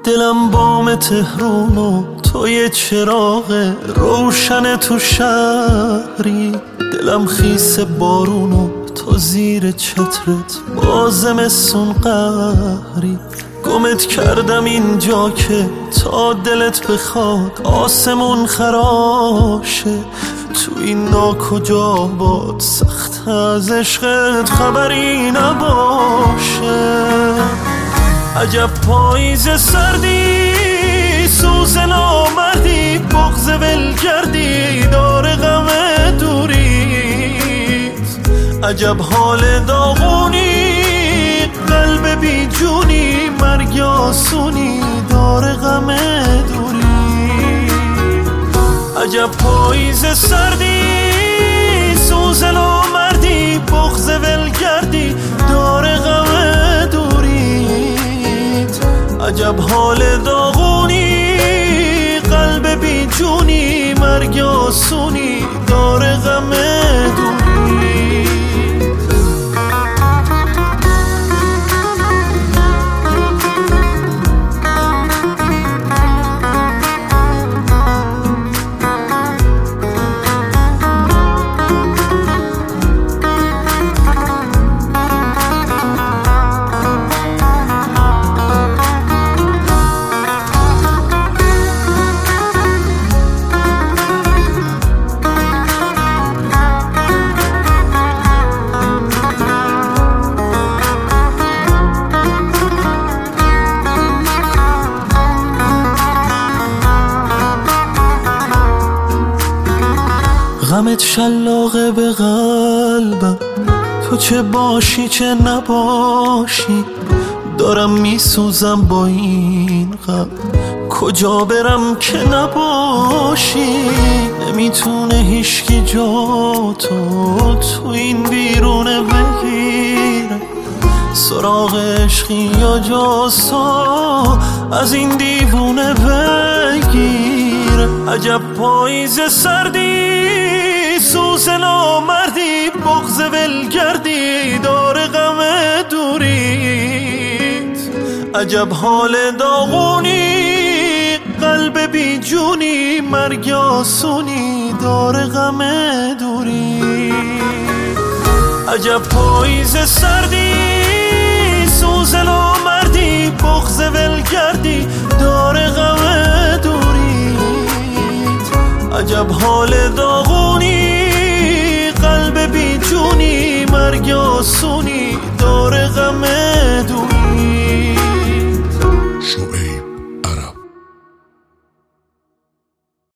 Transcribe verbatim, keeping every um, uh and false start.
دلم بام تهرون و توی چراغ روشن تو شهری، دلم خیس بارون و تو زیر چترت با زمستون قهری. گمت کردم اینجا که تا دلت بخواد آسمون خراشه، تو این ناکجا باد سخت از عشقت خبری نباشه. عجب پاییز سردی، سوز نامردی، بغض ول کردی، دار غم دوریت. عجب حال داغونی، قلب بی جونی، مرگ آسونی، دار غم دوری. عجب پاییز سردی، سوز نامردی، بغض ول کردی، دار غم دوریت. عجب حال داغونی، قلب بی جونی، مرگ آسونی، دار غم دوری. غمت شلاقه به قلبم، تو چه باشی چه نباشی، دارم میسوزم با این غم، کجا برم که نباشی. نمیتونه هیچکی جا تو تو این بیرونه بگیره، سراغ عشقی یا جاسا از این دیوونه بگیره. عجب پاییز سردی، سوز نامردی، بغض ول کردی، دار غم دوریت. عجب حال داغونی، قلب بی جونی، مرگ آسونی، دار غم دوری. عجب پاییز سردی، سوز نامردی، بغض ول کردی، دار غم دوریت. عجب حال داغونی،